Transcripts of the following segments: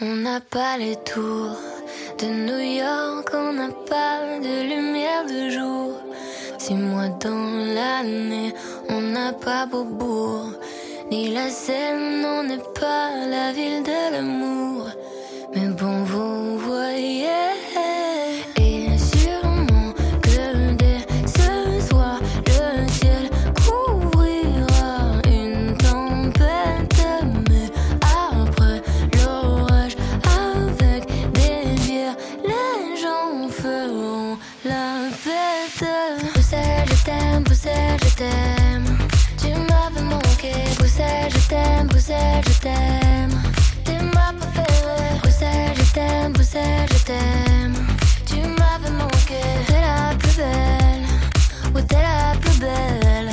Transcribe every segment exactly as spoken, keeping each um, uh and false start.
On n'a pas les tours de New York, on n'a pas de lumière de jour. Six mois dans l'année, on n'a pas Beaubourg, ni la Seine, on n'est pas la ville de l'amour. Mais bon, vous voyez, et sûrement que dès ce soir, le ciel couvrira une tempête. Mais après l'orage, avec des bières, les gens feront la fête. Bruxelles, je t'aime, Bruxelles, je t'aime. Tu m'avais manqué, Bruxelles, je t'aime, Bruxelles, je t'aime. T'es ma préférée, Bruxelles, je t'aime, Bruxelles, je t'aime. Tu m'avais manqué, t'es la plus belle, oui t'es la plus belle.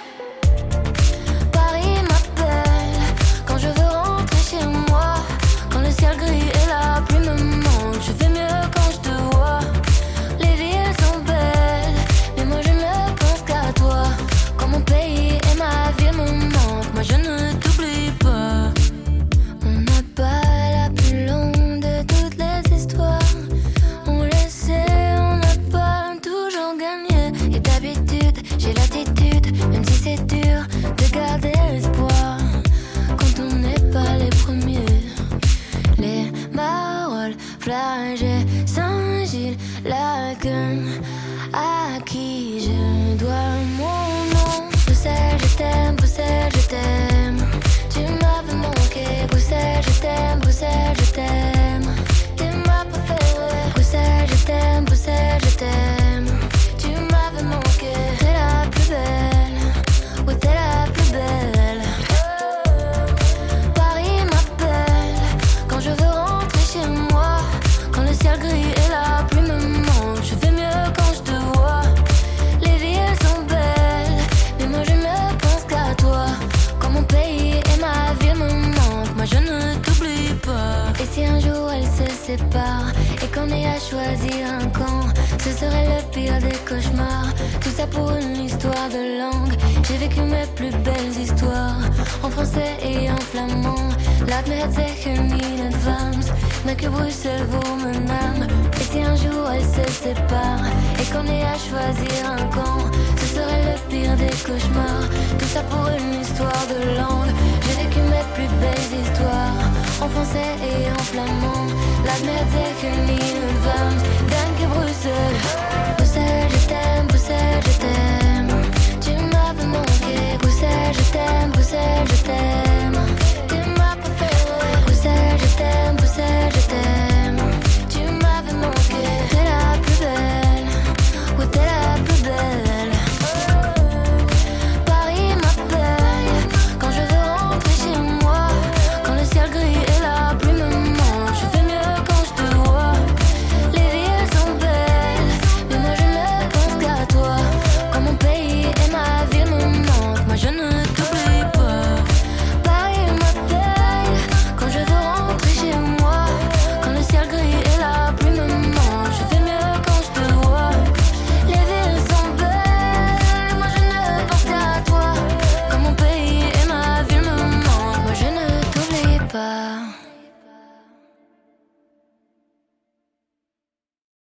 Paris m'appelle, quand je veux rentrer chez moi. Quand le ciel gris et la pluie me manquent, je fais mieux quand je te vois. Les villes sont belles, mais moi je ne pense qu'à toi. Quand mon pays et ma ville me manquent, moi je ne t'oublie pas. On n'a pas la plus longue de toutes les histoires. On le sait, on n'a pas toujours gagné. Et d'habitude, j'ai l'attitude, même si c'est dur, de garder l'espoir. Quand on n'est pas les premiers. Les Marolles, Flagey, Saint-Gilles, Laken, à qui je dois mon nom. Bruxelles, je t'aime, Bruxelles, je t'aime. Tu m'avais manqué, Bruxelles, je t'aime, Bruxelles, je t'aime. T'es ma préférée, Bruxelles, je t'aime, Bruxelles, je t'aime. Tu m'avais manqué, t'es la plus belle, oui t'es la plus belle. Paris m'appelle, quand je veux rentrer chez moi. Quand le ciel gris et la pluie me manquent, je fais mieux quand je te vois. Les villes sont belles, mais moi je ne pense qu'à toi. Quand mon pays et ma ville me manquent, moi je ne t'oublie pas. Et si un jour elles se séparent et qu'on ait à choisir un camp, ce serait le pire des cauchemars. Tout ça pour une histoire de langue. J'ai vécu mes plus belles histoires en français et en flamand. Laat me het zeggen in het Vlaams, mais que Bruxelles vaut mon âme. Et si un jour elles se séparent et qu'on ait à choisir un camp, ce serait le pire des cauchemars. Tout ça pour une histoire de langue. J'ai vécu mes plus belles histoires en français et en flamand. Laat me het zeggen in het Vlaams, dank je Bruxelles.